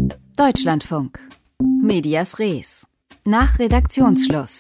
Deutschlandfunk. Medias Res. Nach Redaktionsschluss.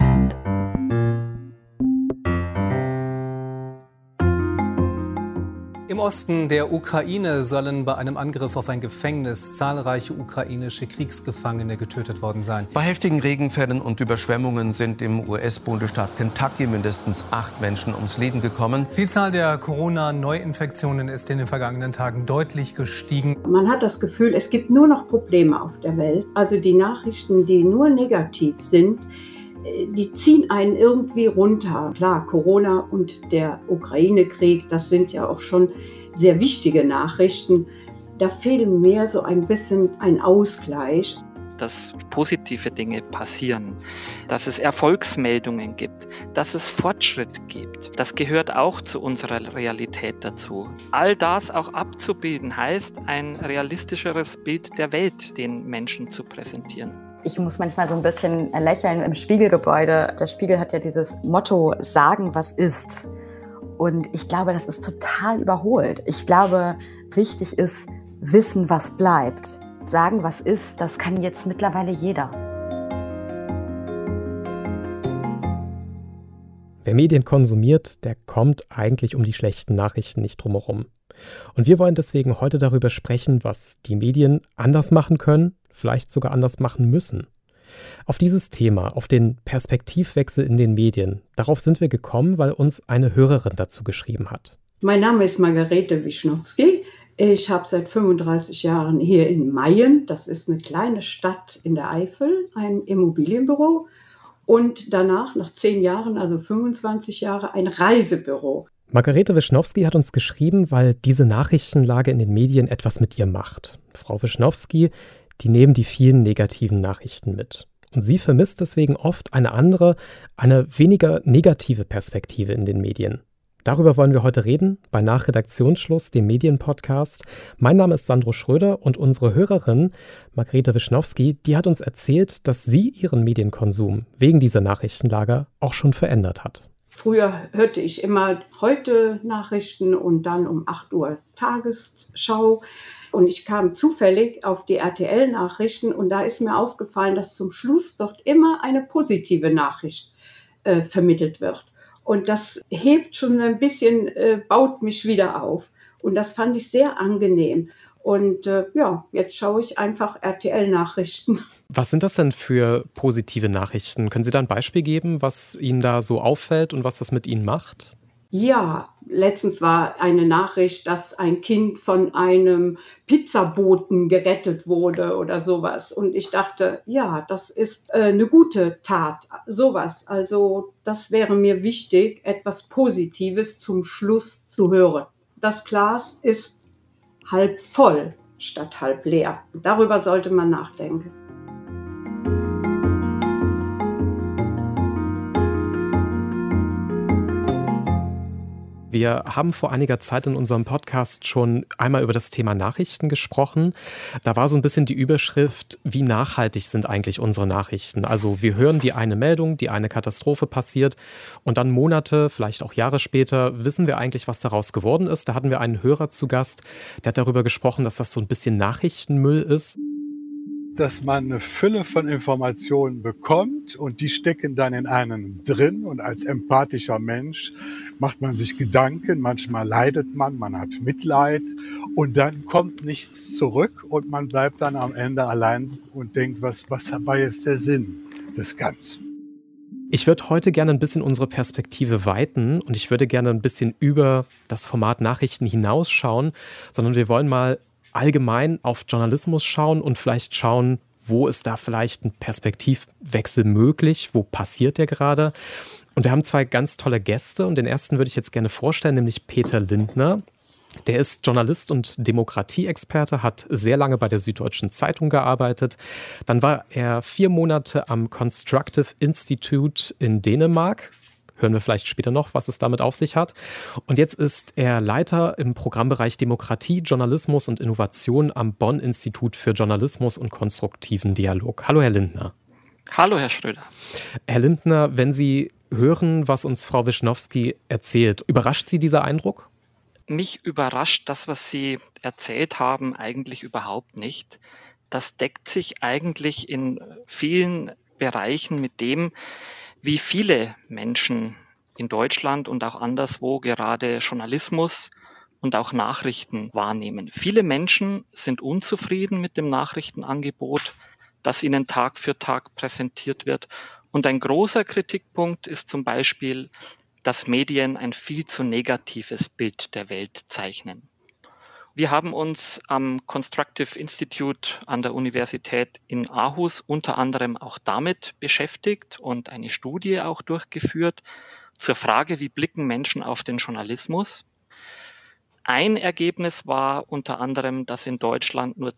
Im Osten der Ukraine sollen bei einem Angriff auf ein Gefängnis zahlreiche ukrainische Kriegsgefangene getötet worden sein. Bei heftigen Regenfällen und Überschwemmungen sind im US-Bundesstaat Kentucky mindestens 8 Menschen ums Leben gekommen. Die Zahl der Corona-Neuinfektionen ist in den vergangenen Tagen deutlich gestiegen. Man hat das Gefühl, es gibt nur noch Probleme auf der Welt. Also die Nachrichten, die nur negativ sind, die ziehen einen irgendwie runter. Klar, Corona und der Ukraine-Krieg, das sind ja auch schon sehr wichtige Nachrichten. Da fehlt mir so ein bisschen ein Ausgleich. Dass positive Dinge passieren, dass es Erfolgsmeldungen gibt, dass es Fortschritt gibt. Das gehört auch zu unserer Realität dazu. All das auch abzubilden, heißt, ein realistischeres Bild der Welt den Menschen zu präsentieren. Ich muss manchmal so ein bisschen lächeln im Spiegelgebäude. Der Spiegel hat ja dieses Motto, sagen, was ist. Und ich glaube, das ist total überholt. Ich glaube, wichtig ist, wissen, was bleibt. Sagen, was ist, das kann jetzt mittlerweile jeder. Wer Medien konsumiert, der kommt eigentlich um die schlechten Nachrichten nicht drumherum. Und wir wollen deswegen heute darüber sprechen, was die Medien anders machen können, vielleicht sogar anders machen müssen. Auf dieses Thema, auf den Perspektivwechsel in den Medien, darauf sind wir gekommen, weil uns eine Hörerin dazu geschrieben hat. Mein Name ist Margarete Wischnowski. Ich habe seit 35 Jahren hier in Mayen, das ist eine kleine Stadt in der Eifel, ein Immobilienbüro und danach, nach 10 Jahren, also 25 Jahre, ein Reisebüro. Margarete Wischnowski hat uns geschrieben, weil diese Nachrichtenlage in den Medien etwas mit ihr macht. Frau Wischnowski, die nehmen die vielen negativen Nachrichten mit. Und sie vermisst deswegen oft eine andere, eine weniger negative Perspektive in den Medien. Darüber wollen wir heute reden, bei Nach Redaktionsschluss, dem Medienpodcast. Mein Name ist Sandro Schröder und unsere Hörerin, Margarete Wischnowski, die hat uns erzählt, dass sie ihren Medienkonsum wegen dieser Nachrichtenlage auch schon verändert hat. Früher hörte ich immer Heute-Nachrichten und dann um 8 Uhr Tagesschau. Und ich kam zufällig auf die RTL-Nachrichten und da ist mir aufgefallen, dass zum Schluss dort immer eine positive Nachricht vermittelt wird. Und das hebt schon ein bisschen, baut mich wieder auf. Und das fand ich sehr angenehm. Und jetzt schaue ich einfach RTL-Nachrichten. Was sind das denn für positive Nachrichten? Können Sie da ein Beispiel geben, was Ihnen da so auffällt und was das mit Ihnen macht? Ja, letztens war eine Nachricht, dass ein Kind von einem Pizzaboten gerettet wurde oder sowas. Und ich dachte, ja, das ist eine gute Tat, sowas. Also das wäre mir wichtig, etwas Positives zum Schluss zu hören. Das Glas ist halb voll statt halb leer. Darüber sollte man nachdenken. Wir haben vor einiger Zeit in unserem Podcast schon einmal über das Thema Nachrichten gesprochen. Da war so ein bisschen die Überschrift, wie nachhaltig sind eigentlich unsere Nachrichten? Also wir hören die eine Meldung, die eine Katastrophe passiert und dann Monate, vielleicht auch Jahre später wissen wir eigentlich, was daraus geworden ist. Da hatten wir einen Hörer zu Gast, der hat darüber gesprochen, dass das so ein bisschen Nachrichtenmüll ist. Dass man eine Fülle von Informationen bekommt und die stecken dann in einem drin und als empathischer Mensch macht man sich Gedanken, manchmal leidet man hat Mitleid und dann kommt nichts zurück und man bleibt dann am Ende allein und denkt, was war jetzt der Sinn des Ganzen? Ich würde heute gerne ein bisschen unsere Perspektive weiten und ich würde gerne ein bisschen über das Format Nachrichten hinausschauen, sondern wir wollen mal allgemein auf Journalismus schauen und vielleicht schauen, wo ist da vielleicht ein Perspektivwechsel möglich, wo passiert der gerade. Und wir haben 2 ganz tolle Gäste und den ersten würde ich jetzt gerne vorstellen, nämlich Peter Lindner. Der ist Journalist und Demokratieexperte, hat sehr lange bei der Süddeutschen Zeitung gearbeitet. Dann war er 4 Monate am Constructive Institute in Dänemark. Hören wir vielleicht später noch, was es damit auf sich hat. Und jetzt ist er Leiter im Programmbereich Demokratie, Journalismus und Innovation am Bonn-Institut für Journalismus und konstruktiven Dialog. Hallo, Herr Lindner. Hallo, Herr Schröder. Herr Lindner, wenn Sie hören, was uns Frau Wischnowski erzählt, überrascht Sie dieser Eindruck? Mich überrascht das, was Sie erzählt haben, eigentlich überhaupt nicht. das deckt sich eigentlich in vielen Bereichen mit dem, wie viele Menschen in Deutschland und auch anderswo gerade Journalismus und auch Nachrichten wahrnehmen. Viele Menschen sind unzufrieden mit dem Nachrichtenangebot, das ihnen Tag für Tag präsentiert wird. Und ein großer Kritikpunkt ist zum Beispiel, dass Medien ein viel zu negatives Bild der Welt zeichnen. Wir haben uns am Constructive Institute an der Universität in Aarhus unter anderem auch damit beschäftigt und eine Studie auch durchgeführt zur Frage, wie blicken Menschen auf den Journalismus. Ein Ergebnis war unter anderem, dass in Deutschland nur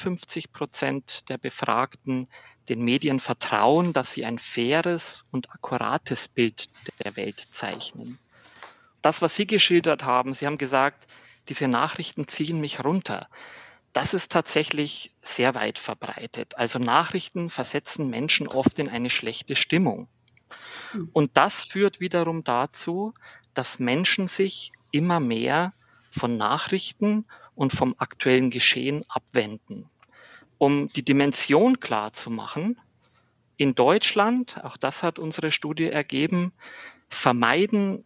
52% der Befragten den Medien vertrauen, dass sie ein faires und akkurates Bild der Welt zeichnen. Das, was Sie geschildert haben, Sie haben gesagt, diese Nachrichten ziehen mich runter. Das ist tatsächlich sehr weit verbreitet. Also Nachrichten versetzen Menschen oft in eine schlechte Stimmung. Und das führt wiederum dazu, dass Menschen sich immer mehr von Nachrichten und vom aktuellen Geschehen abwenden. Um die Dimension klar zu machen, in Deutschland, auch das hat unsere Studie ergeben, vermeiden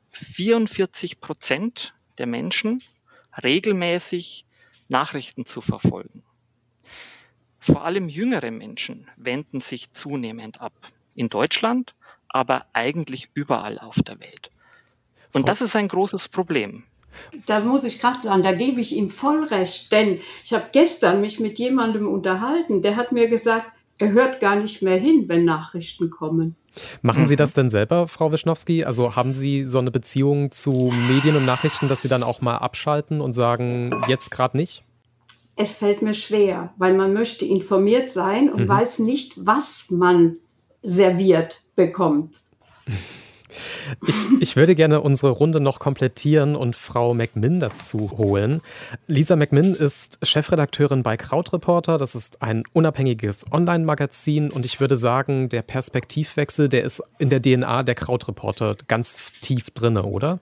44% der Menschen regelmäßig Nachrichten zu verfolgen. Vor allem jüngere Menschen wenden sich zunehmend ab. In Deutschland, aber eigentlich überall auf der Welt. Und das ist ein großes Problem. Da muss ich gerade sagen, da gebe ich ihm voll recht, denn ich habe gestern mich mit jemandem unterhalten, der hat mir gesagt, er hört gar nicht mehr hin, wenn Nachrichten kommen. Machen Sie das denn selber, Frau Wischnowski? Also haben Sie so eine Beziehung zu Medien und Nachrichten, dass Sie dann auch mal abschalten und sagen, jetzt gerade nicht? Es fällt mir schwer, weil man möchte informiert sein und weiß nicht, was man serviert bekommt. Ich würde gerne unsere Runde noch komplettieren und Frau McMinn dazu holen. Lisa McMinn ist Chefredakteurin bei Krautreporter. Das ist ein unabhängiges Online-Magazin. Und ich würde sagen, der Perspektivwechsel, der ist in der DNA der Krautreporter ganz tief drin, oder?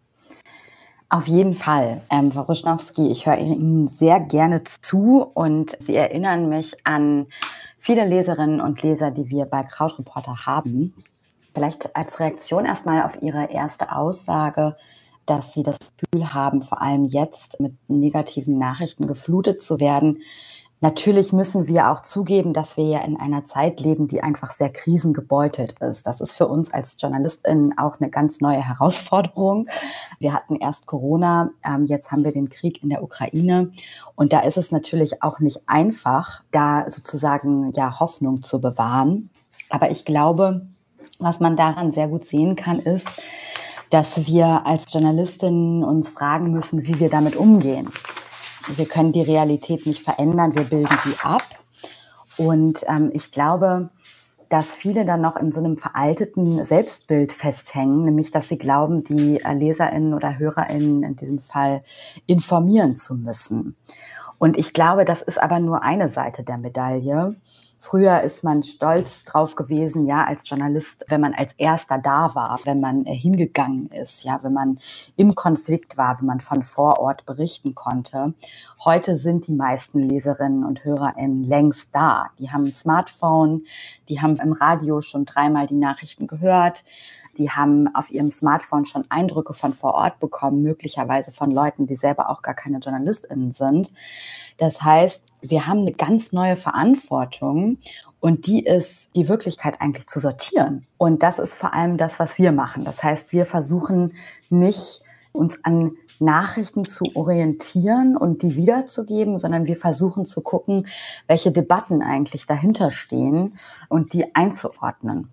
Auf jeden Fall. Frau Wischnowski, ich höre Ihnen sehr gerne zu und Sie erinnern mich an viele Leserinnen und Leser, die wir bei Krautreporter haben. Vielleicht als Reaktion erstmal auf Ihre erste Aussage, dass Sie das Gefühl haben, vor allem jetzt mit negativen Nachrichten geflutet zu werden. Natürlich müssen wir auch zugeben, dass wir ja in einer Zeit leben, die einfach sehr krisengebeutelt ist. Das ist für uns als JournalistInnen auch eine ganz neue Herausforderung. Wir hatten erst Corona, jetzt haben wir den Krieg in der Ukraine. Und da ist es natürlich auch nicht einfach, da sozusagen ja Hoffnung zu bewahren. Aber ich glaube, was man daran sehr gut sehen kann, ist, dass wir als Journalistinnen uns fragen müssen, wie wir damit umgehen. Wir können die Realität nicht verändern, wir bilden sie ab. Und ich glaube, dass viele dann noch in so einem veralteten Selbstbild festhängen, nämlich dass sie glauben, die LeserInnen oder HörerInnen in diesem Fall informieren zu müssen. Und ich glaube, das ist aber nur eine Seite der Medaille. Früher ist man stolz drauf gewesen, ja, als Journalist, wenn man als Erster da war, wenn man hingegangen ist, ja, wenn man im Konflikt war, wenn man von vor Ort berichten konnte. Heute sind die meisten Leserinnen und HörerInnen längst da. Die haben ein Smartphone, die haben im Radio schon 3-mal die Nachrichten gehört. Die haben auf ihrem Smartphone schon Eindrücke von vor Ort bekommen, möglicherweise von Leuten, die selber auch gar keine JournalistInnen sind. Das heißt, wir haben eine ganz neue Verantwortung und die ist, die Wirklichkeit eigentlich zu sortieren. Und das ist vor allem das, was wir machen. Das heißt, wir versuchen nicht, uns an Nachrichten zu orientieren und die wiederzugeben, sondern wir versuchen zu gucken, welche Debatten eigentlich dahinter stehen und die einzuordnen.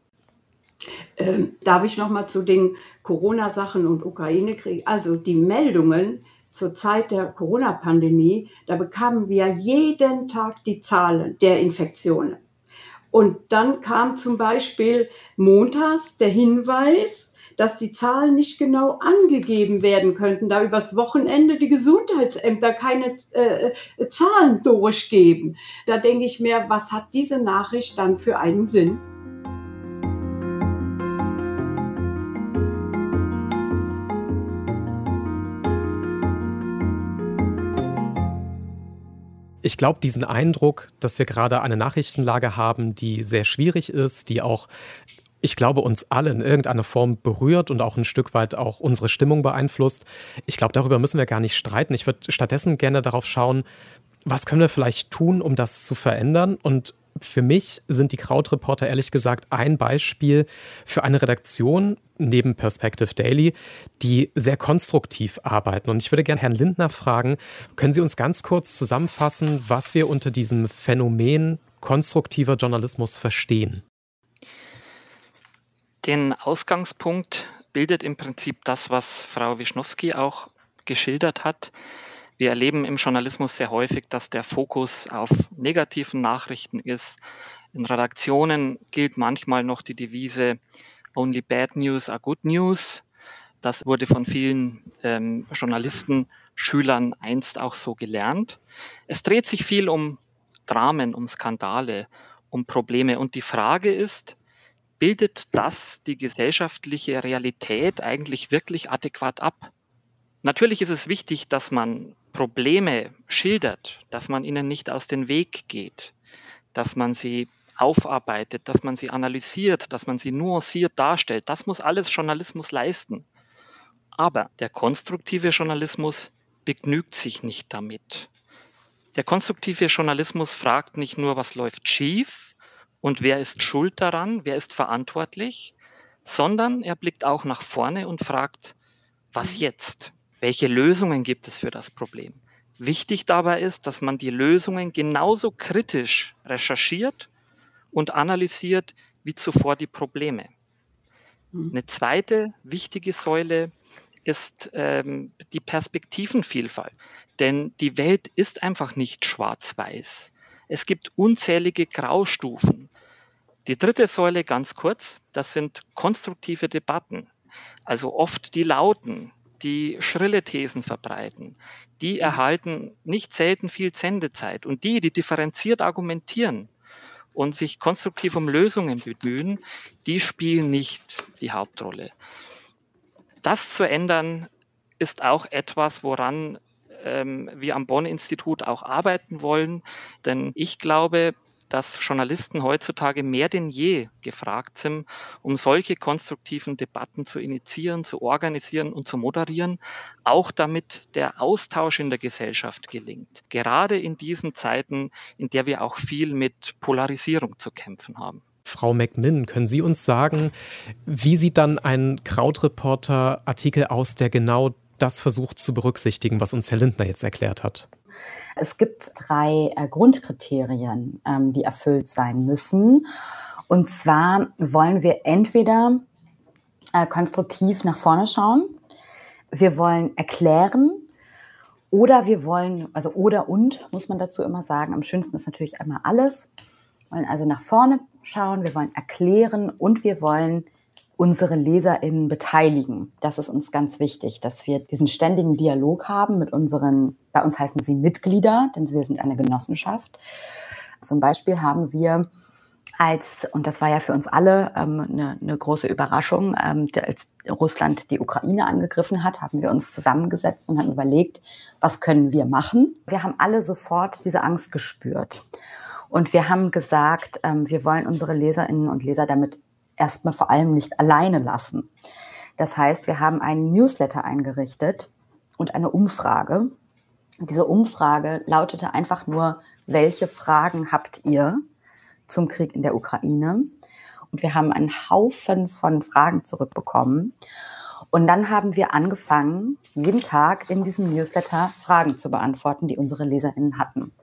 Darf ich noch mal zu den Corona-Sachen und Ukraine-Krieg? Also die Meldungen zur Zeit der Corona-Pandemie, da bekamen wir jeden Tag die Zahlen der Infektionen. Und dann kam zum Beispiel montags der Hinweis, dass die Zahlen nicht genau angegeben werden könnten, da übers Wochenende die Gesundheitsämter keine Zahlen durchgeben. Da denke ich mir, was hat diese Nachricht dann für einen Sinn? Ich glaube, diesen Eindruck, dass wir gerade eine Nachrichtenlage haben, die sehr schwierig ist, die auch, ich glaube, uns alle in irgendeiner Form berührt und auch ein Stück weit auch unsere Stimmung beeinflusst. Ich glaube, darüber müssen wir gar nicht streiten. Ich würde stattdessen gerne darauf schauen, was können wir vielleicht tun, um das zu verändern? Und für mich sind die Krautreporter ehrlich gesagt ein Beispiel für eine Redaktion neben Perspective Daily, die sehr konstruktiv arbeiten. Und ich würde gerne Herrn Lindner fragen, können Sie uns ganz kurz zusammenfassen, was wir unter diesem Phänomen konstruktiver Journalismus verstehen? Den Ausgangspunkt bildet im Prinzip das, was Frau Wischnowski auch geschildert hat. Wir erleben im Journalismus sehr häufig, dass der Fokus auf negativen Nachrichten ist. In Redaktionen gilt manchmal noch die Devise Only bad news are good news. Das wurde von vielen Journalisten, Schülern einst auch so gelernt. Es dreht sich viel um Dramen, um Skandale, um Probleme. Und die Frage ist, bildet das die gesellschaftliche Realität eigentlich wirklich adäquat ab? Natürlich ist es wichtig, dass man Probleme schildert, dass man ihnen nicht aus dem Weg geht, dass man sie aufarbeitet, dass man sie analysiert, dass man sie nuanciert darstellt. Das muss alles Journalismus leisten. Aber der konstruktive Journalismus begnügt sich nicht damit. Der konstruktive Journalismus fragt nicht nur, was läuft schief und wer ist schuld daran, wer ist verantwortlich, sondern er blickt auch nach vorne und fragt, was jetzt? Welche Lösungen gibt es für das Problem? Wichtig dabei ist, dass man die Lösungen genauso kritisch recherchiert und analysiert wie zuvor die Probleme. Eine zweite wichtige Säule ist die Perspektivenvielfalt. Denn die Welt ist einfach nicht schwarz-weiß. Es gibt unzählige Graustufen. Die dritte Säule, ganz kurz, das sind konstruktive Debatten. Also oft die Lauten, die schrille Thesen verbreiten, die erhalten nicht selten viel Sendezeit. Und die differenziert argumentieren und sich konstruktiv um Lösungen bemühen, die spielen nicht die Hauptrolle. Das zu ändern, ist auch etwas, woran wir am Bonn-Institut auch arbeiten wollen. Denn ich glaube, dass Journalisten heutzutage mehr denn je gefragt sind, um solche konstruktiven Debatten zu initiieren, zu organisieren und zu moderieren, auch damit der Austausch in der Gesellschaft gelingt. Gerade in diesen Zeiten, in der wir auch viel mit Polarisierung zu kämpfen haben. Frau McMinn, können Sie uns sagen, wie sieht dann ein Krautreporter-Artikel aus, der genau das versucht zu berücksichtigen, was uns Herr Lindner jetzt erklärt hat? Es gibt 3 Grundkriterien, die erfüllt sein müssen. Und zwar wollen wir entweder konstruktiv nach vorne schauen, wir wollen erklären oder wir wollen, also oder und, muss man dazu immer sagen, am schönsten ist natürlich einmal alles. Wir wollen also nach vorne schauen, wir wollen erklären und wir wollen unsere LeserInnen beteiligen. Das ist uns ganz wichtig, dass wir diesen ständigen Dialog haben mit unseren, bei uns heißen sie Mitglieder, denn wir sind eine Genossenschaft. Zum Beispiel haben wir und das war ja für uns alle eine große Überraschung, als Russland die Ukraine angegriffen hat, haben wir uns zusammengesetzt und haben überlegt, was können wir machen? Wir haben alle sofort diese Angst gespürt. Und wir haben gesagt, wir wollen unsere LeserInnen und Leser damit erstmal vor allem nicht alleine lassen. Das heißt, wir haben einen Newsletter eingerichtet und eine Umfrage. Diese Umfrage lautete einfach nur, welche Fragen habt ihr zum Krieg in der Ukraine? Und wir haben einen Haufen von Fragen zurückbekommen. Und dann haben wir angefangen, jeden Tag in diesem Newsletter Fragen zu beantworten, die unsere LeserInnen hatten.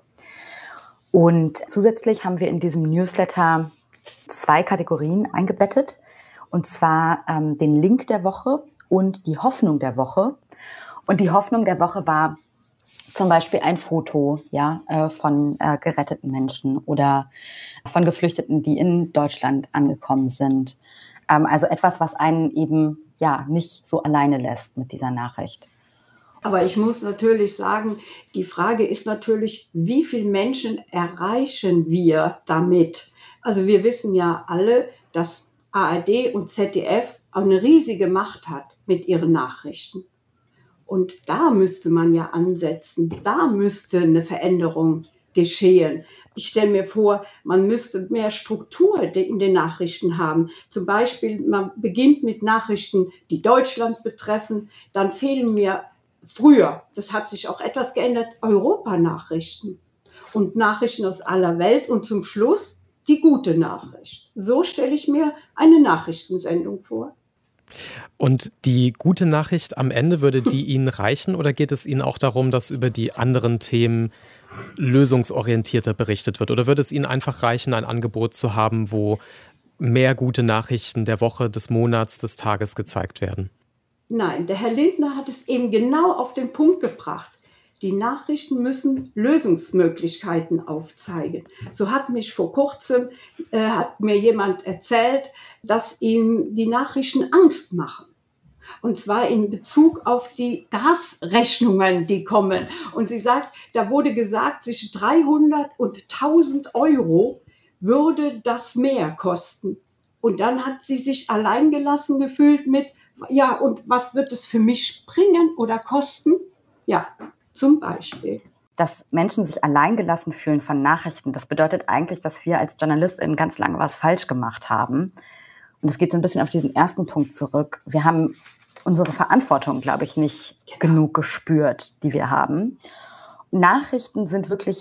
Und zusätzlich haben wir in diesem Newsletter 2 Kategorien eingebettet, und zwar den Link der Woche und die Hoffnung der Woche. Und die Hoffnung der Woche war zum Beispiel ein Foto von geretteten Menschen oder von Geflüchteten, die in Deutschland angekommen sind. Also etwas, was einen eben nicht so alleine lässt mit dieser Nachricht. Aber ich muss natürlich sagen, die Frage ist natürlich, wie viele Menschen erreichen wir damit? Also wir wissen ja alle, dass ARD und ZDF eine riesige Macht hat mit ihren Nachrichten. Und da müsste man ja ansetzen, da müsste eine Veränderung geschehen. Ich stelle mir vor, man müsste mehr Struktur in den Nachrichten haben. Zum Beispiel, man beginnt mit Nachrichten, die Deutschland betreffen. Dann fehlen mir früher, das hat sich auch etwas geändert, Europanachrichten und Nachrichten aus aller Welt und zum Schluss die gute Nachricht. So stelle ich mir eine Nachrichtensendung vor. Und die gute Nachricht am Ende, würde die Ihnen reichen oder geht es Ihnen auch darum, dass über die anderen Themen lösungsorientierter berichtet wird? Oder würde es Ihnen einfach reichen, ein Angebot zu haben, wo mehr gute Nachrichten der Woche, des Monats, des Tages gezeigt werden? Nein, der Herr Lindner hat es eben genau auf den Punkt gebracht. Die Nachrichten müssen Lösungsmöglichkeiten aufzeigen. So hat mich vor kurzem, hat mir jemand erzählt, dass ihm die Nachrichten Angst machen. Und zwar in Bezug auf die Gasrechnungen, die kommen. Und sie sagt, da wurde gesagt, zwischen 300 und 1000 Euro würde das mehr kosten. Und dann hat sie sich alleingelassen gefühlt mit, ja, und was wird es für mich bringen oder kosten? Ja, zum Beispiel. Dass Menschen sich alleingelassen fühlen von Nachrichten, das bedeutet eigentlich, dass wir als JournalistInnen ganz lange was falsch gemacht haben. Und es geht so ein bisschen auf diesen ersten Punkt zurück. Wir haben unsere Verantwortung, glaube ich, nicht genug gespürt, die wir haben. Nachrichten sind wirklich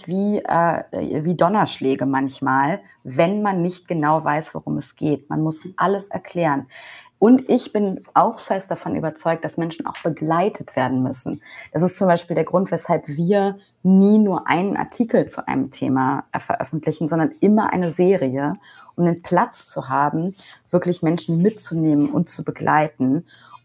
wie Donnerschläge manchmal, wenn man nicht genau weiß, worum es geht. Man muss alles erklären. Und ich bin auch fest davon überzeugt, dass Menschen auch begleitet werden müssen. Das ist zum Beispiel der Grund, weshalb wir nie nur einen Artikel zu einem Thema veröffentlichen, sondern immer eine Serie, um den Platz zu haben, wirklich Menschen mitzunehmen und zu begleiten.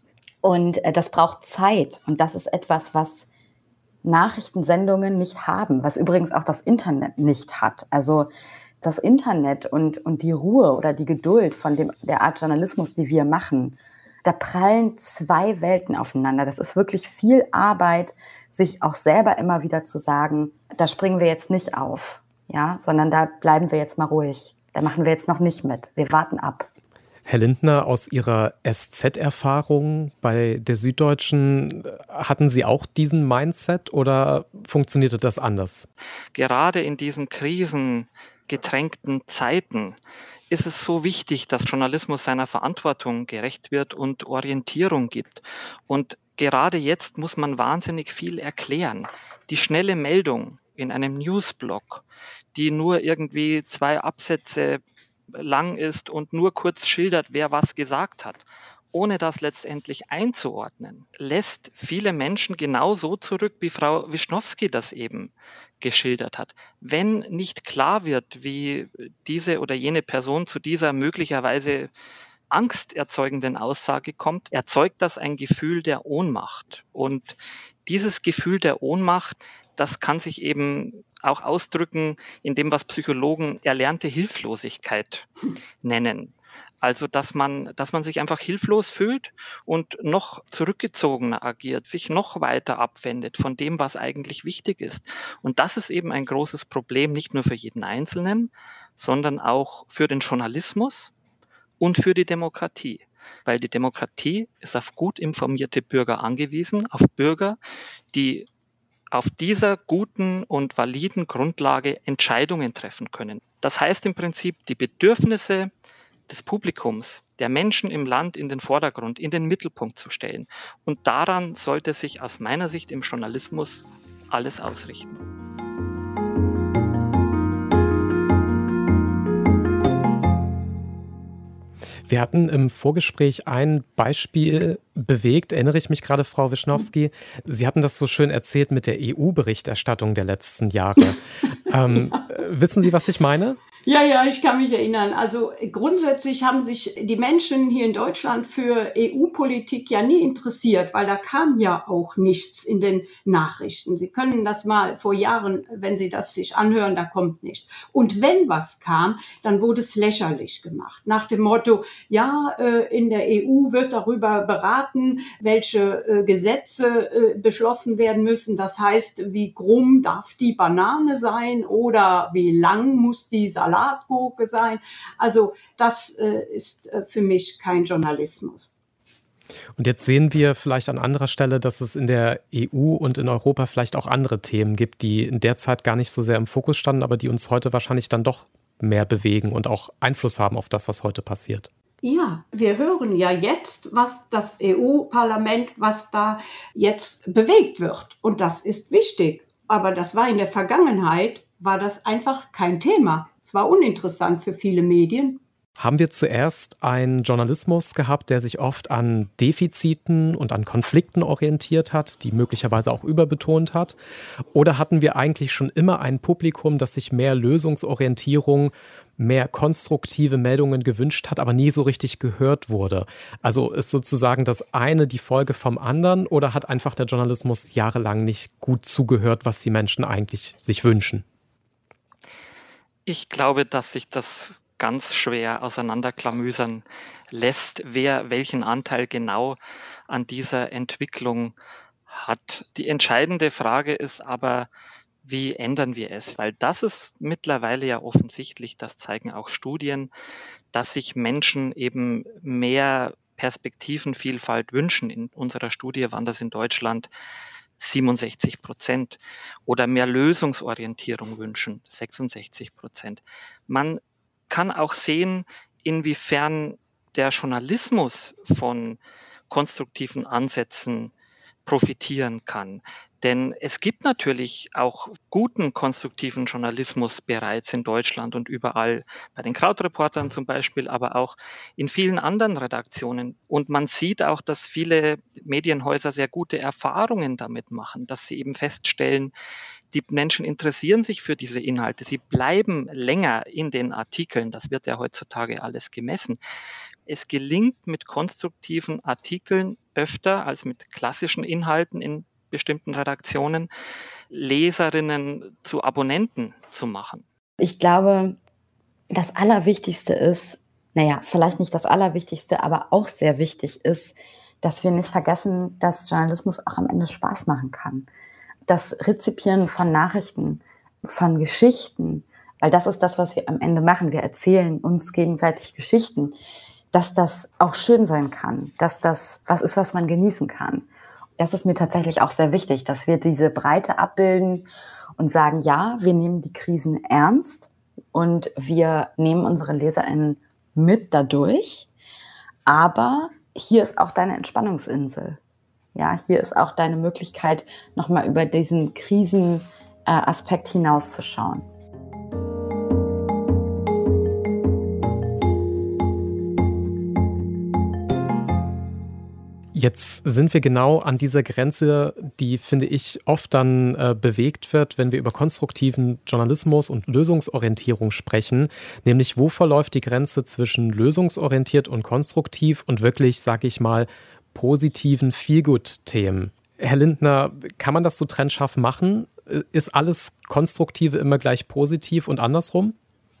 Und das braucht Zeit. Und das ist etwas, was Nachrichtensendungen nicht haben, was übrigens auch das Internet nicht hat. Also das Internet und die Ruhe oder die Geduld von der Art Journalismus, die wir machen, da prallen zwei Welten aufeinander. Das ist wirklich viel Arbeit, sich auch selber immer wieder zu sagen, da springen wir jetzt nicht auf, ja, sondern da bleiben wir jetzt mal ruhig. Da machen wir jetzt noch nicht mit. Wir warten ab. Herr Lindner, aus Ihrer SZ-Erfahrung bei der Süddeutschen, hatten Sie auch diesen Mindset oder funktionierte das anders? Gerade in diesen krisengetränkten Zeiten ist es so wichtig, dass Journalismus seiner Verantwortung gerecht wird und Orientierung gibt. Und gerade jetzt muss man wahnsinnig viel erklären. Die schnelle Meldung in einem Newsblog, die nur irgendwie 2 Absätze lang ist und nur kurz schildert, wer was gesagt hat, ohne das letztendlich einzuordnen, lässt viele Menschen genauso zurück, wie Frau Wischnowski das eben geschildert hat. Wenn nicht klar wird, wie diese oder jene Person zu dieser möglicherweise angsterzeugenden Aussage kommt, erzeugt das ein Gefühl der Ohnmacht. Und dieses Gefühl der Ohnmacht, das kann sich eben auch ausdrücken in dem, was Psychologen erlernte Hilflosigkeit nennen. Also, dass man sich einfach hilflos fühlt und noch zurückgezogener agiert, sich noch weiter abwendet von dem, was eigentlich wichtig ist. Und das ist eben ein großes Problem, nicht nur für jeden Einzelnen, sondern auch für den Journalismus und für die Demokratie. Weil die Demokratie ist auf gut informierte Bürger angewiesen, auf Bürger, die auf dieser guten und validen Grundlage Entscheidungen treffen können. Das heißt im Prinzip, die Bedürfnisse des Publikums, der Menschen im Land in den Vordergrund, in den Mittelpunkt zu stellen. Und daran sollte sich aus meiner Sicht im Journalismus alles ausrichten. Wir hatten im Vorgespräch ein Beispiel bewegt, erinnere ich mich gerade, Frau Wischnowski. Sie hatten das so schön erzählt mit der EU-Berichterstattung der letzten Jahre. Wissen Sie, was ich meine? Ja, ich kann mich erinnern. Also grundsätzlich haben sich die Menschen hier in Deutschland für EU-Politik ja nie interessiert, weil da kam ja auch nichts in den Nachrichten. Sie können das mal vor Jahren, wenn Sie das sich anhören, da kommt nichts. Und wenn was kam, dann wurde es lächerlich gemacht. Nach dem Motto, ja, in der EU wird darüber beraten, welche Gesetze beschlossen werden müssen. Das heißt, wie krumm darf die Banane sein oder wie lang muss die Salatgurke sein. Also das ist für mich kein Journalismus. Und jetzt sehen wir vielleicht an anderer Stelle, dass es in der EU und in Europa vielleicht auch andere Themen gibt, die in der Zeit gar nicht so sehr im Fokus standen, aber die uns heute wahrscheinlich dann doch mehr bewegen und auch Einfluss haben auf das, was heute passiert. Ja, wir hören ja jetzt, was das EU-Parlament, was da jetzt bewegt wird. Und das ist wichtig. Aber das war in der Vergangenheit, war das einfach kein Thema. Es war uninteressant für viele Medien. Haben wir zuerst einen Journalismus gehabt, der sich oft an Defiziten und an Konflikten orientiert hat, die möglicherweise auch überbetont hat? Oder hatten wir eigentlich schon immer ein Publikum, das sich mehr Lösungsorientierung, mehr konstruktive Meldungen gewünscht hat, aber nie so richtig gehört wurde? Also ist sozusagen das eine die Folge vom anderen oder hat einfach der Journalismus jahrelang nicht gut zugehört, was die Menschen eigentlich sich wünschen? Ich glaube, dass sich das ganz schwer auseinanderklamüsern lässt, wer welchen Anteil genau an dieser Entwicklung hat. Die entscheidende Frage ist aber, wie ändern wir es? Weil das ist mittlerweile ja offensichtlich, das zeigen auch Studien, dass sich Menschen eben mehr Perspektivenvielfalt wünschen. In unserer Studie waren das in Deutschland 67% oder mehr Lösungsorientierung wünschen, 66%. Man kann auch sehen, inwiefern der Journalismus von konstruktiven Ansätzen profitieren kann. Denn es gibt natürlich auch guten konstruktiven Journalismus bereits in Deutschland und überall, bei den Krautreportern zum Beispiel, aber auch in vielen anderen Redaktionen. Und man sieht auch, dass viele Medienhäuser sehr gute Erfahrungen damit machen, dass sie eben feststellen, die Menschen interessieren sich für diese Inhalte. Sie bleiben länger in den Artikeln. Das wird ja heutzutage alles gemessen. Es gelingt mit konstruktiven Artikeln öfter als mit klassischen Inhalten in bestimmten Redaktionen, Leserinnen zu Abonnenten zu machen. Ich glaube, das Allerwichtigste ist, vielleicht nicht das Allerwichtigste, aber auch sehr wichtig ist, dass wir nicht vergessen, dass Journalismus auch am Ende Spaß machen kann. Das Rezipieren von Nachrichten, von Geschichten, weil das ist das, was wir am Ende machen. Wir erzählen uns gegenseitig Geschichten, dass das auch schön sein kann, dass das was ist, was man genießen kann. Das ist mir tatsächlich auch sehr wichtig, dass wir diese Breite abbilden und sagen, ja, wir nehmen die Krisen ernst und wir nehmen unsere LeserInnen mit dadurch, aber hier ist auch deine Entspannungsinsel. Ja, hier ist auch deine Möglichkeit, nochmal über diesen Krisenaspekt hinauszuschauen. Jetzt sind wir genau an dieser Grenze, die, finde ich, oft dann bewegt wird, wenn wir über konstruktiven Journalismus und Lösungsorientierung sprechen. Nämlich, wo verläuft die Grenze zwischen lösungsorientiert und konstruktiv und wirklich, sage ich mal, positiven Feel-Good-Themen. Herr Lindner, kann man das so trennscharf machen? Ist alles Konstruktive immer gleich positiv und andersrum?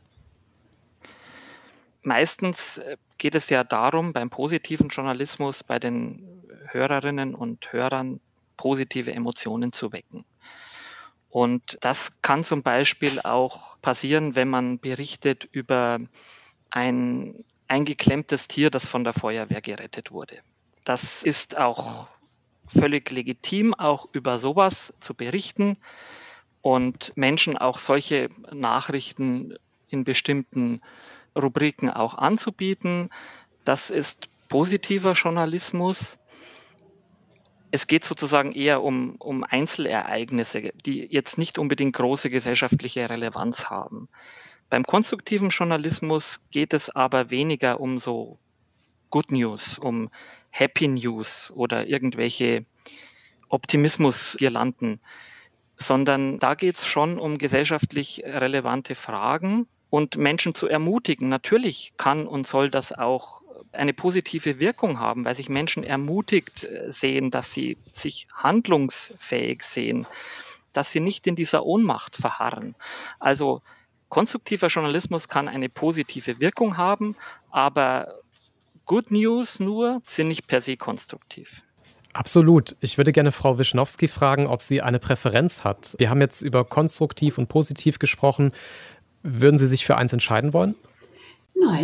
Meistens geht es ja darum, beim positiven Journalismus bei den Hörerinnen und Hörern positive Emotionen zu wecken. Und das kann zum Beispiel auch passieren, wenn man berichtet über ein eingeklemmtes Tier, das von der Feuerwehr gerettet wurde. Das ist auch völlig legitim, auch über sowas zu berichten und Menschen auch solche Nachrichten in bestimmten Rubriken auch anzubieten. Das ist positiver Journalismus. Es geht sozusagen eher um Einzelereignisse, die jetzt nicht unbedingt große gesellschaftliche Relevanz haben. Beim konstruktiven Journalismus geht es aber weniger um so Good News, um Happy News oder irgendwelche Optimismus-Girlanden, sondern da geht es schon um gesellschaftlich relevante Fragen und Menschen zu ermutigen. Natürlich kann und soll das auch eine positive Wirkung haben, weil sich Menschen ermutigt sehen, dass sie sich handlungsfähig sehen, dass sie nicht in dieser Ohnmacht verharren. Also konstruktiver Journalismus kann eine positive Wirkung haben, aber Good News nur sind nicht per se konstruktiv. Absolut. Ich würde gerne Frau Wischnowski fragen, ob sie eine Präferenz hat. Wir haben jetzt über konstruktiv und positiv gesprochen. Würden Sie sich für eins entscheiden wollen? Nein,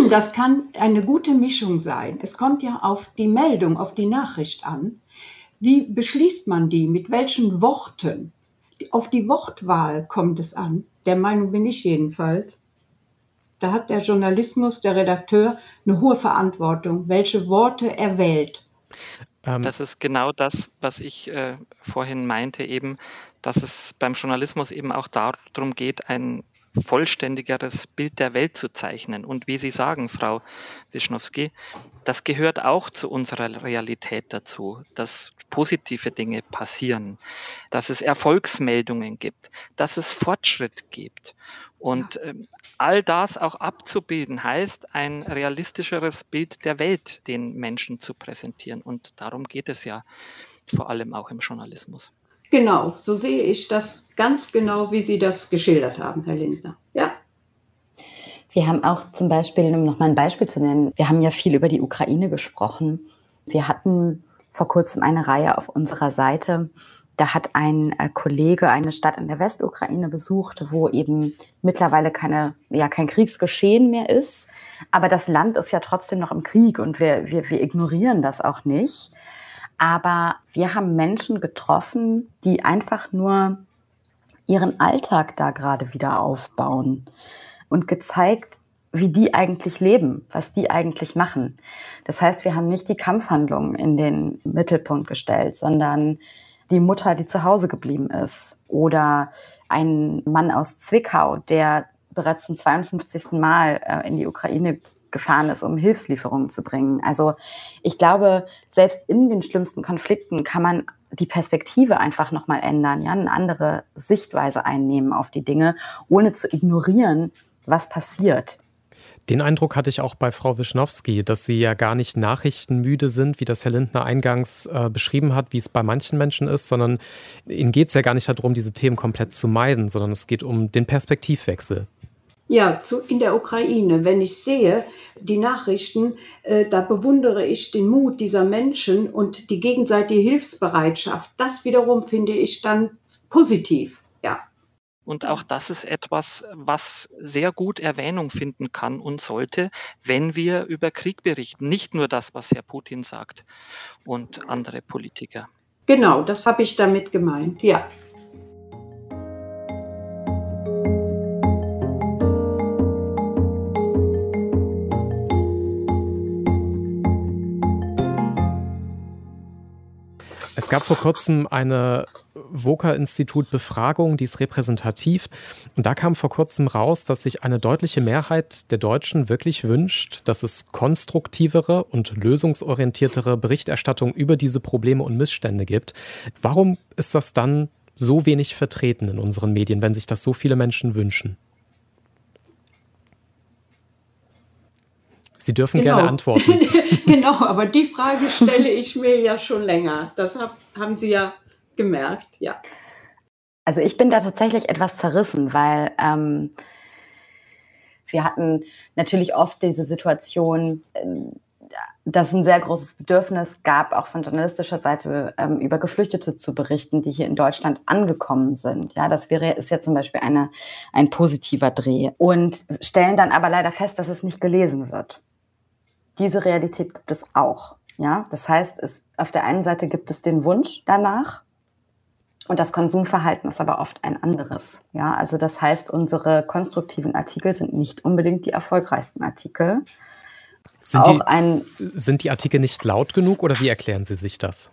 Das kann eine gute Mischung sein. Es kommt ja auf die Meldung, auf die Nachricht an. Wie beschließt man die? Mit welchen Worten? Auf die Wortwahl kommt es an. Der Meinung bin ich jedenfalls. Da hat der Journalismus, der Redakteur, eine hohe Verantwortung, welche Worte er wählt. Das ist genau das, was ich vorhin meinte, eben, dass es beim Journalismus eben auch darum geht, ein vollständigeres Bild der Welt zu zeichnen. Und wie Sie sagen, Frau Wischnowski, das gehört auch zu unserer Realität dazu, dass positive Dinge passieren, dass es Erfolgsmeldungen gibt, dass es Fortschritt gibt. Und all das auch abzubilden, heißt, ein realistischeres Bild der Welt den Menschen zu präsentieren. Und darum geht es ja vor allem auch im Journalismus. Genau, so sehe ich das ganz genau, wie Sie das geschildert haben, Herr Lindner. Ja. Wir haben auch zum Beispiel, um noch mal ein Beispiel zu nennen, wir haben ja viel über die Ukraine gesprochen. Wir hatten vor kurzem eine Reihe auf unserer Seite. Da hat ein Kollege eine Stadt in der Westukraine besucht, wo eben mittlerweile kein Kriegsgeschehen mehr ist. Aber das Land ist ja trotzdem noch im Krieg und wir ignorieren das auch nicht. Aber wir haben Menschen getroffen, die einfach nur ihren Alltag da gerade wieder aufbauen und gezeigt, wie die eigentlich leben, was die eigentlich machen. Das heißt, wir haben nicht die Kampfhandlungen in den Mittelpunkt gestellt, sondern die Mutter, die zu Hause geblieben ist, oder ein Mann aus Zwickau, der bereits zum 52. Mal in die Ukraine gefahren ist, um Hilfslieferungen zu bringen. Also ich glaube, selbst in den schlimmsten Konflikten kann man die Perspektive einfach nochmal ändern, ja, eine andere Sichtweise einnehmen auf die Dinge, ohne zu ignorieren, was passiert. Den Eindruck hatte ich auch bei Frau Wischnowski, dass Sie ja gar nicht nachrichtenmüde sind, wie das Herr Lindner eingangs beschrieben hat, wie es bei manchen Menschen ist, sondern Ihnen geht es ja gar nicht darum, diese Themen komplett zu meiden, sondern es geht um den Perspektivwechsel. Ja, in der Ukraine, wenn ich sehe, die Nachrichten, da bewundere ich den Mut dieser Menschen und die gegenseitige Hilfsbereitschaft. Das wiederum finde ich dann positiv, ja. Und auch das ist etwas, was sehr gut Erwähnung finden kann und sollte, wenn wir über Krieg berichten. Nicht nur das, was Herr Putin sagt und andere Politiker. Genau, das habe ich damit gemeint, ja. Es gab vor kurzem eine VOCA-Institut-Befragung, die ist repräsentativ. Und da kam vor kurzem raus, dass sich eine deutliche Mehrheit der Deutschen wirklich wünscht, dass es konstruktivere und lösungsorientiertere Berichterstattung über diese Probleme und Missstände gibt. Warum ist das dann so wenig vertreten in unseren Medien, wenn sich das so viele Menschen wünschen? Sie dürfen gerne antworten. Genau, aber die Frage stelle ich mir ja schon länger. Das haben Sie ja gemerkt, ja. Also ich bin da tatsächlich etwas zerrissen, weil wir hatten natürlich oft diese Situation, dass es ein sehr großes Bedürfnis gab, auch von journalistischer Seite über Geflüchtete zu berichten, die hier in Deutschland angekommen sind. Ja, das ist ja zum Beispiel ein positiver Dreh. Und stellen dann aber leider fest, dass es nicht gelesen wird. Diese Realität gibt es auch. Ja, das heißt, auf der einen Seite gibt es den Wunsch danach und das Konsumverhalten ist aber oft ein anderes. Ja, also das heißt, unsere konstruktiven Artikel sind nicht unbedingt die erfolgreichsten Artikel. Sind die Artikel nicht laut genug oder wie erklären Sie sich das?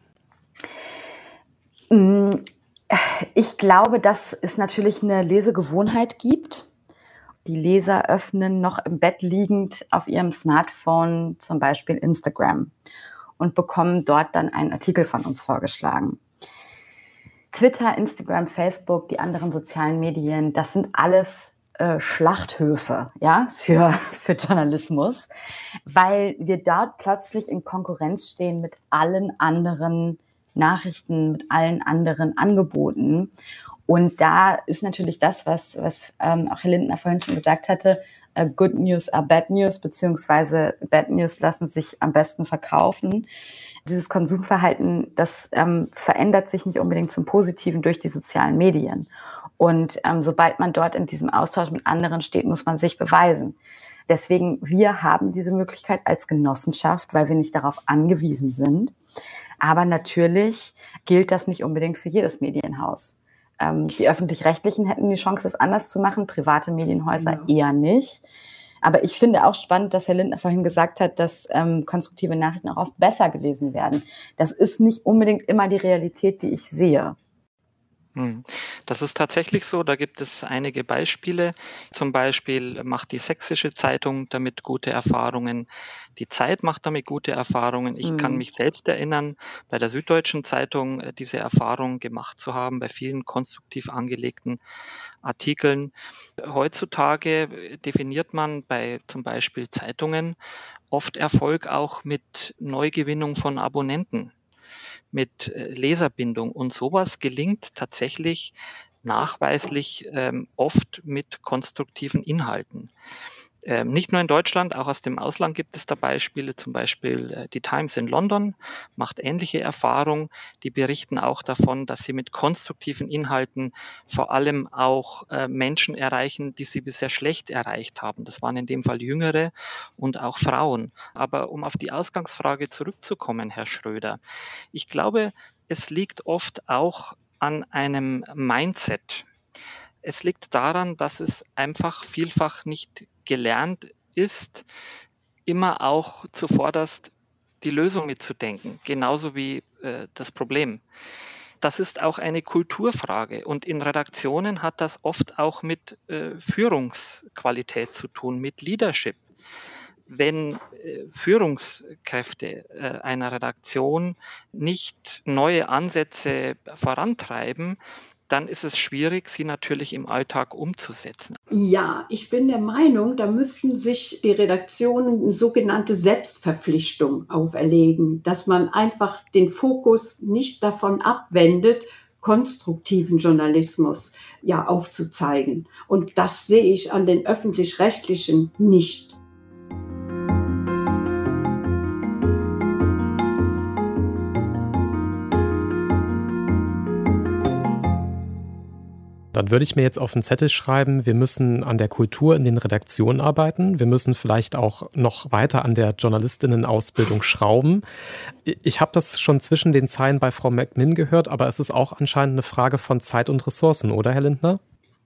Ich glaube, dass es natürlich eine Lesegewohnheit gibt. Die Leser öffnen noch im Bett liegend auf ihrem Smartphone zum Beispiel Instagram und bekommen dort dann einen Artikel von uns vorgeschlagen. Twitter, Instagram, Facebook, die anderen sozialen Medien, das sind alles Schlachthöfe, ja, für Journalismus, weil wir dort plötzlich in Konkurrenz stehen mit allen anderen Nachrichten, mit allen anderen Angeboten. Und da ist natürlich das, was auch Herr Lindner vorhin schon gesagt hatte, good news are bad news, beziehungsweise bad news lassen sich am besten verkaufen. Dieses Konsumverhalten, das verändert sich nicht unbedingt zum Positiven durch die sozialen Medien. Und sobald man dort in diesem Austausch mit anderen steht, muss man sich beweisen. Deswegen, wir haben diese Möglichkeit als Genossenschaft, weil wir nicht darauf angewiesen sind. Aber natürlich gilt das nicht unbedingt für jedes Medienhaus. Die Öffentlich-Rechtlichen hätten die Chance, es anders zu machen, private Medienhäuser eher nicht. Aber ich finde auch spannend, dass Herr Lindner vorhin gesagt hat, dass konstruktive Nachrichten auch oft besser gelesen werden. Das ist nicht unbedingt immer die Realität, die ich sehe. Das ist tatsächlich so, da gibt es einige Beispiele. Zum Beispiel macht die Sächsische Zeitung damit gute Erfahrungen, die Zeit macht damit gute Erfahrungen. Ich kann mich selbst erinnern, bei der Süddeutschen Zeitung diese Erfahrung gemacht zu haben, bei vielen konstruktiv angelegten Artikeln. Heutzutage definiert man bei zum Beispiel Zeitungen oft Erfolg auch mit Neugewinnung von Abonnenten, mit Leserbindung. Und sowas gelingt tatsächlich nachweislich oft mit konstruktiven Inhalten. Nicht nur in Deutschland, auch aus dem Ausland gibt es da Beispiele, zum Beispiel die Times in London macht ähnliche Erfahrungen. Die berichten auch davon, dass sie mit konstruktiven Inhalten vor allem auch Menschen erreichen, die sie bisher schlecht erreicht haben. Das waren in dem Fall Jüngere und auch Frauen. Aber um auf die Ausgangsfrage zurückzukommen, Herr Schröder, ich glaube, es liegt oft auch an einem Mindset. Es liegt daran, dass es einfach vielfach nicht gelernt ist, immer auch zuvorderst die Lösung mitzudenken, genauso wie das Problem. Das ist auch eine Kulturfrage und in Redaktionen hat das oft auch mit Führungsqualität zu tun, mit Leadership. Wenn Führungskräfte einer Redaktion nicht neue Ansätze vorantreiben, dann ist es schwierig, sie natürlich im Alltag umzusetzen. Ja, ich bin der Meinung, da müssten sich die Redaktionen eine sogenannte Selbstverpflichtung auferlegen, dass man einfach den Fokus nicht davon abwendet, konstruktiven Journalismus aufzuzeigen. Und das sehe ich an den Öffentlich-Rechtlichen nicht. Dann würde ich mir jetzt auf den Zettel schreiben, wir müssen an der Kultur in den Redaktionen arbeiten. Wir müssen vielleicht auch noch weiter an der Journalistinnen-Ausbildung schrauben. Ich habe das schon zwischen den Zeilen bei Frau McMinn gehört, aber es ist auch anscheinend eine Frage von Zeit und Ressourcen, oder, Herr Lindner?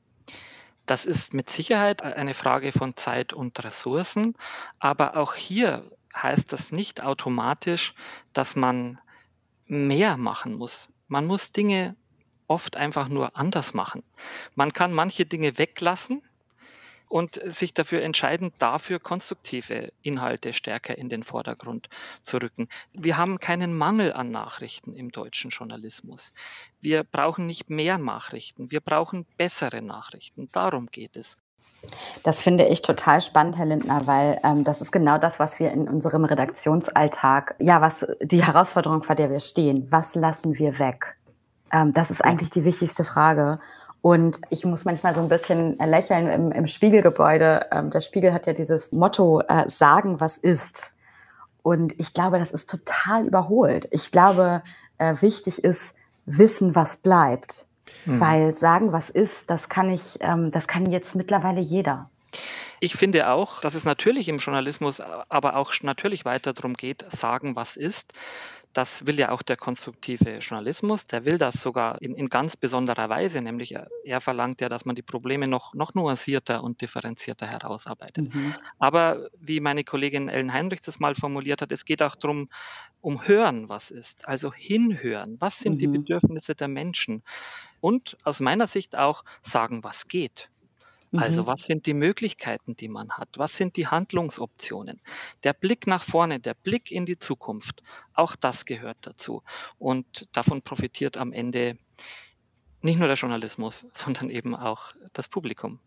Das ist mit Sicherheit eine Frage von Zeit und Ressourcen. Aber auch hier heißt das nicht automatisch, dass man mehr machen muss. Man muss Dinge oft einfach nur anders machen. Man kann manche Dinge weglassen und sich dafür entscheiden, dafür konstruktive Inhalte stärker in den Vordergrund zu rücken. Wir haben keinen Mangel an Nachrichten im deutschen Journalismus. Wir brauchen nicht mehr Nachrichten, wir brauchen bessere Nachrichten. Darum geht es. Das finde ich total spannend, Herr Lindner, weil das ist genau das, was wir in unserem Redaktionsalltag, was die Herausforderung, vor der wir stehen. Was lassen wir weg? Das ist eigentlich die wichtigste Frage. Und ich muss manchmal so ein bisschen lächeln im Spiegelgebäude. Der Spiegel hat ja dieses Motto, sagen, was ist. Und ich glaube, das ist total überholt. Ich glaube, wichtig ist, wissen, was bleibt. Weil sagen, was ist, das kann jetzt mittlerweile jeder. Ich finde auch, dass es natürlich im Journalismus, aber auch natürlich weiter darum geht, sagen, was ist. Das will ja auch der konstruktive Journalismus, der will das sogar in ganz besonderer Weise, nämlich er verlangt ja, dass man die Probleme noch nuancierter und differenzierter herausarbeitet. Aber wie meine Kollegin Ellen Heinrichs das mal formuliert hat, es geht auch darum, um Hören, was ist, also hinhören, was sind die Bedürfnisse der Menschen und aus meiner Sicht auch sagen, was geht. Also was sind die Möglichkeiten, die man hat? Was sind die Handlungsoptionen? Der Blick nach vorne, der Blick in die Zukunft, auch das gehört dazu. Und davon profitiert am Ende nicht nur der Journalismus, sondern eben auch das Publikum.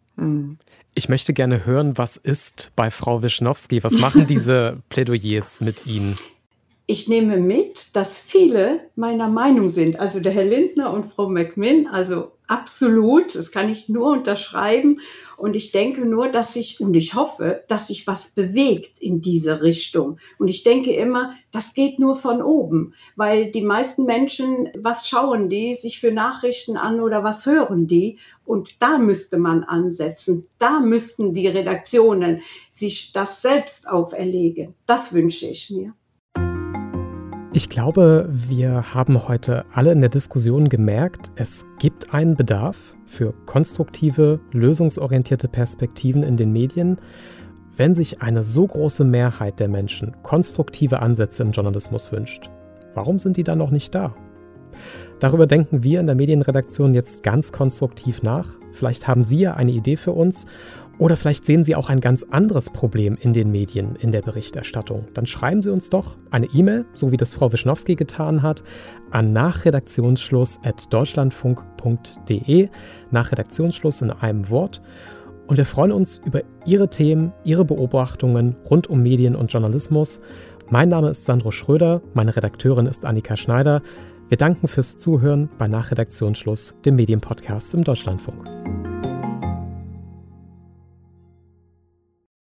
Ich möchte gerne hören, was ist bei Frau Wischnowski? Was machen diese Plädoyers mit Ihnen? Ich nehme mit, dass viele meiner Meinung sind, also der Herr Lindner und Frau McMinn, also Absolut, das kann ich nur unterschreiben. Und ich denke nur, ich hoffe, dass sich was bewegt in diese Richtung. Und ich denke immer, das geht nur von oben, weil die meisten Menschen, was schauen die sich für Nachrichten an oder was hören die? Und da müsste man ansetzen. Da müssten die Redaktionen sich das selbst auferlegen. Das wünsche ich mir. Ich glaube, wir haben heute alle in der Diskussion gemerkt, es gibt einen Bedarf für konstruktive, lösungsorientierte Perspektiven in den Medien. Wenn sich eine so große Mehrheit der Menschen konstruktive Ansätze im Journalismus wünscht, warum sind die dann noch nicht da? Darüber denken wir in der Medienredaktion jetzt ganz konstruktiv nach. Vielleicht haben Sie ja eine Idee für uns oder vielleicht sehen Sie auch ein ganz anderes Problem in den Medien, in der Berichterstattung. Dann schreiben Sie uns doch eine E-Mail, so wie das Frau Wischnowski getan hat, an nachredaktionsschluss@deutschlandfunk.de, Nachredaktionsschluss in einem Wort. Und wir freuen uns über Ihre Themen, Ihre Beobachtungen rund um Medien und Journalismus. Mein Name ist Sandro Schröder, meine Redakteurin ist Annika Schneider. Wir danken fürs Zuhören bei Nachredaktionsschluss, dem Medienpodcast im Deutschlandfunk.